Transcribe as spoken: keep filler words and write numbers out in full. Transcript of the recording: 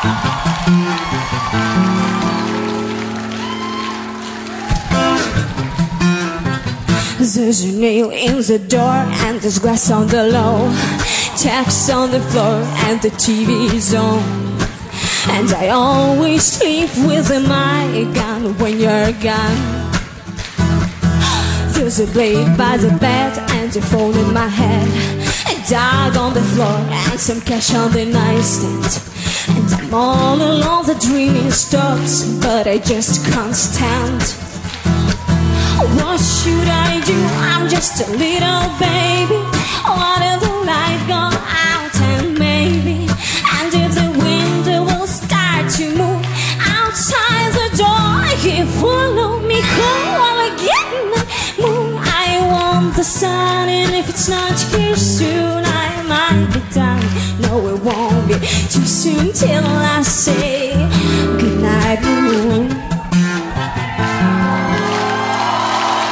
There's a nail in the door and there's glass on the low, taps on the floor and the T V is on. And I always sleep with my gun when you're gone. There's a blade by the bed and a phone in my head, a dog on the floor and some cash on the nightstand. And I'm all alone, the dreaming stops, but I just can't stand. What should I do? I'm just a little baby. What if the light go out and maybe, and if the window will start to move outside the door, you follow me home again. Move, I want the sun, and if it's not here soon, I might be done. No, it won't be too soon till I say